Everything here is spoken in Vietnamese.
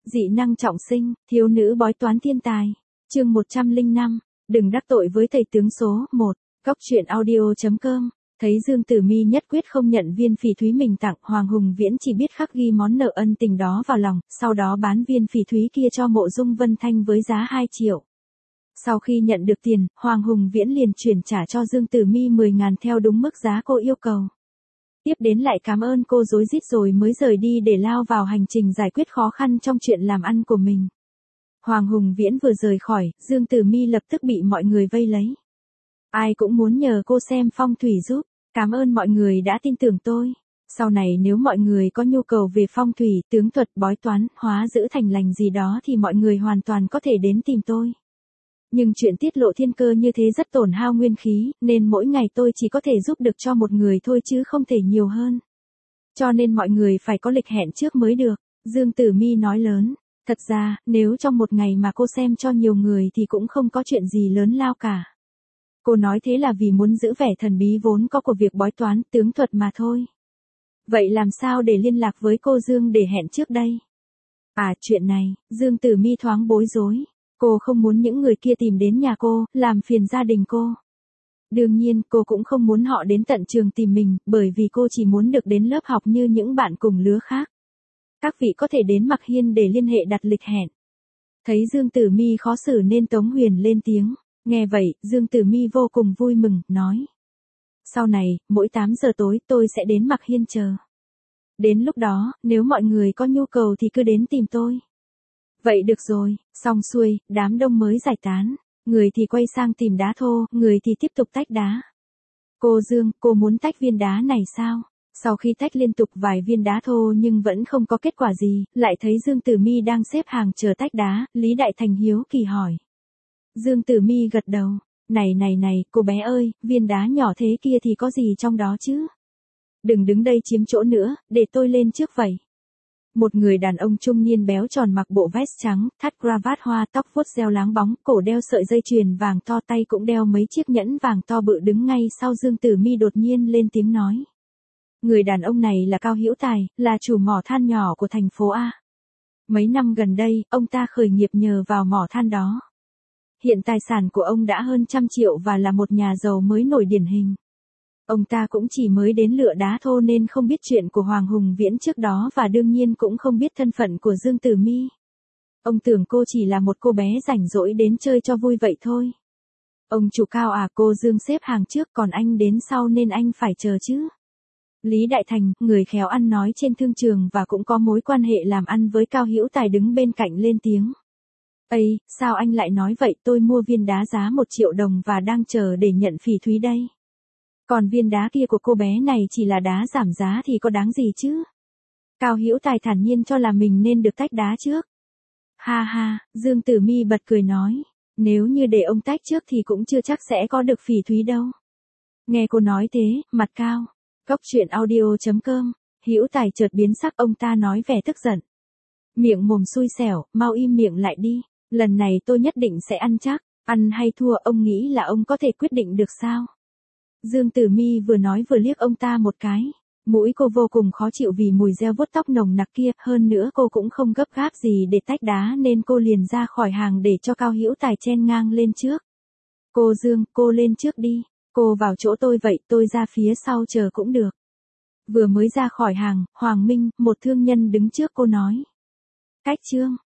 Dị năng trọng sinh, thiếu nữ bói toán thiên tài. Chương 105, đừng đắc tội với thầy tướng số 1. Cóc truyện audio.com. Thấy Dương Tử Mi nhất quyết không nhận viên phỉ thúy mình tặng, Hoàng Hùng Viễn chỉ biết khắc ghi món nợ ân tình đó vào lòng, sau đó bán viên phỉ thúy kia cho Mộ Dung Vân Thanh với giá 2 triệu. Sau khi nhận được tiền, Hoàng Hùng Viễn liền chuyển trả cho Dương Tử Mi 10.000 theo đúng mức giá cô yêu cầu. Tiếp đến lại cảm ơn cô rối rít rồi mới rời đi để lao vào hành trình giải quyết khó khăn trong chuyện làm ăn của mình. Hoàng Hùng Viễn vừa rời khỏi, Dương Tử Mi lập tức bị mọi người vây lấy. Ai cũng muốn nhờ cô xem phong thủy giúp, cảm ơn mọi người đã tin tưởng tôi. Sau này nếu mọi người có nhu cầu về phong thủy, tướng thuật, bói toán, hóa giữ thành lành gì đó thì mọi người hoàn toàn có thể đến tìm tôi. Nhưng chuyện tiết lộ thiên cơ như thế rất tổn hao nguyên khí, nên mỗi ngày tôi chỉ có thể giúp được cho một người thôi chứ không thể nhiều hơn. Cho nên mọi người phải có lịch hẹn trước mới được, Dương Tử Mi nói lớn. Thật ra, nếu trong một ngày mà cô xem cho nhiều người thì cũng không có chuyện gì lớn lao cả. Cô nói thế là vì muốn giữ vẻ thần bí vốn có của việc bói toán, tướng thuật mà thôi. Vậy làm sao để liên lạc với cô Dương để hẹn trước đây? À, chuyện này, Dương Tử Mi thoáng bối rối. Cô không muốn những người kia tìm đến nhà cô, làm phiền gia đình cô. Đương nhiên, cô cũng không muốn họ đến tận trường tìm mình, bởi vì cô chỉ muốn được đến lớp học như những bạn cùng lứa khác. Các vị có thể đến Mạc Hiên để liên hệ đặt lịch hẹn. Thấy Dương Tử Mi khó xử nên Tống Huyền lên tiếng. Nghe vậy, Dương Tử Mi vô cùng vui mừng, nói. Sau này, mỗi 8 giờ tối tôi sẽ đến Mạc Hiên chờ. Đến lúc đó, nếu mọi người có nhu cầu thì cứ đến tìm tôi. Vậy được rồi, xong xuôi, đám đông mới giải tán. Người thì quay sang tìm đá thô, người thì tiếp tục tách đá. Cô Dương, cô muốn tách viên đá này sao? Sau khi tách liên tục vài viên đá thô nhưng vẫn không có kết quả gì, lại thấy Dương Tử Mi đang xếp hàng chờ tách đá, Lý Đại Thành hiếu kỳ hỏi. Dương Tử Mi gật đầu. Này, cô bé ơi, viên đá nhỏ thế kia thì có gì trong đó chứ? Đừng đứng đây chiếm chỗ nữa, để tôi lên trước vậy. Một người đàn ông trung niên béo tròn mặc bộ vest trắng, thắt cravat hoa, tóc vuốt gel láng bóng, cổ đeo sợi dây chuyền vàng to, tay cũng đeo mấy chiếc nhẫn vàng to bự đứng ngay sau Dương Tử Mi đột nhiên lên tiếng nói. Người đàn ông này là Cao Hữu Tài, là chủ mỏ than nhỏ của thành phố A. Mấy năm gần đây, ông ta khởi nghiệp nhờ vào mỏ than đó. Hiện tài sản của ông đã hơn 100 triệu và là một nhà giàu mới nổi điển hình. Ông ta cũng chỉ mới đến lựa đá thô nên không biết chuyện của Hoàng Hùng Viễn trước đó và đương nhiên cũng không biết thân phận của Dương Tử Mi. Ông tưởng cô chỉ là một cô bé rảnh rỗi đến chơi cho vui vậy thôi. Ông chủ Cao à, cô Dương xếp hàng trước còn anh đến sau nên anh phải chờ chứ. Lý Đại Thành, người khéo ăn nói trên thương trường và cũng có mối quan hệ làm ăn với Cao Hữu Tài đứng bên cạnh lên tiếng. Ây, sao anh lại nói vậy, tôi mua viên đá giá 1 triệu đồng và đang chờ để nhận phỉ thúy đây. Còn viên đá kia của cô bé này chỉ là đá giảm giá thì có đáng gì chứ? Cao Hữu Tài thản nhiên cho là mình nên được tách đá trước. Ha ha, Dương Tử Mi bật cười nói. Nếu như để ông tách trước thì cũng chưa chắc sẽ có được phỉ thúy đâu. Nghe cô nói thế, mặt Cao. Cóc truyện audio.com. Hữu Tài chợt biến sắc, ông ta nói vẻ tức giận. Miệng mồm xui xẻo, mau im miệng lại đi. Lần này tôi nhất định sẽ ăn chắc. Ăn hay thua ông nghĩ là ông có thể quyết định được sao? Dương Tử Mi vừa nói vừa liếc ông ta một cái. Mũi cô vô cùng khó chịu vì mùi gel vuốt tóc nồng nặc kia, hơn nữa cô cũng không gấp gáp gì để tách đá nên cô liền ra khỏi hàng để cho Cao Hữu Tài chen ngang lên trước. Cô Dương, cô lên trước đi. Cô vào chỗ tôi vậy, tôi ra phía sau chờ cũng được. Vừa mới ra khỏi hàng, Hoàng Minh, một thương nhân đứng trước cô nói. Cách Trương,